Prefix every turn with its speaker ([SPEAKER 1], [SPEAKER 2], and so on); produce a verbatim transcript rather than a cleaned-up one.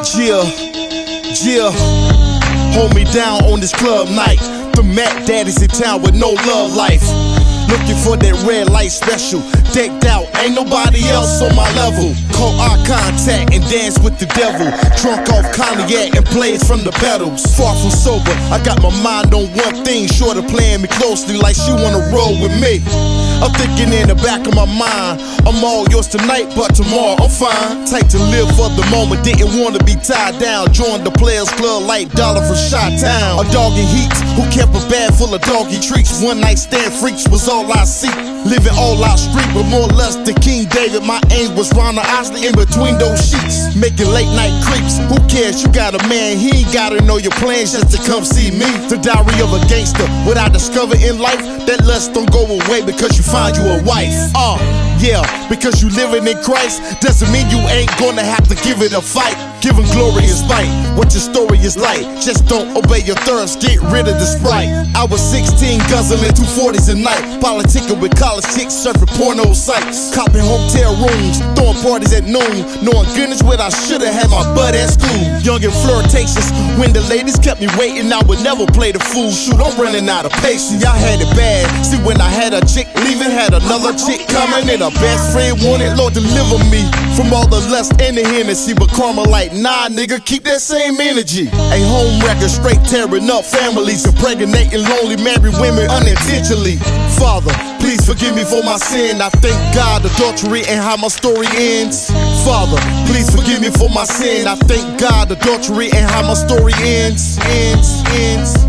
[SPEAKER 1] Jill, Jill, hold me down on this club night. The Mac Daddy's in town with no love life. Looking for that red light special. Decked out, ain't nobody else on my level. Caught eye contact and dance with the devil. Drunk off cognac and plays from the pedals. Far from sober, I got my mind on one thing. Short of playing me closely like she wanna roll with me. I'm thinking in the back of my mind, I'm all yours tonight, but tomorrow I'm fine. Tight to live for the moment, didn't wanna be tied down. Joined the Players Club like Dollar from Chi-Town. A dog in heat who kept a bag full of doggy treats. One night stand freaks was all I see. Living all out street with more lust than King David. My aim was Ronald Osley in between those sheets. Making late night creeps. Who cares? You got a man, he ain't gotta know your plans just to come see me. The diary of a gangster. What I discovered in life, that lust don't go away because you find you a wife. Uh, yeah, because you living in Christ doesn't mean you ain't gonna have to give it a fight. Giving glory is light, what your story is like. Just don't obey your thirst, get rid of the Sprite. I was sixteen, guzzling two forties a night. Politicking with college chicks, surfing porno sites. Copping hotel rooms, throwing parties at noon. Knowing goodness what I should've had my butt at school. Young and flirtatious, when the ladies kept me waiting, I would never play the fool. Shoot, I'm running out of patience. Y'all had it bad, see when I had a chick leaving, had another chick coming, and a best friend wanted, Lord deliver me from all the lust and the Hennessy. But karma like, nah, nigga, keep that same energy. A home wrecker, straight tearing up families, impregnating lonely married women unintentionally. Father, please forgive me for my sin. I thank God adultery ain't how my story ends. Father, please forgive me for my sin. I thank God adultery ain't how my story ends. Ends, ends.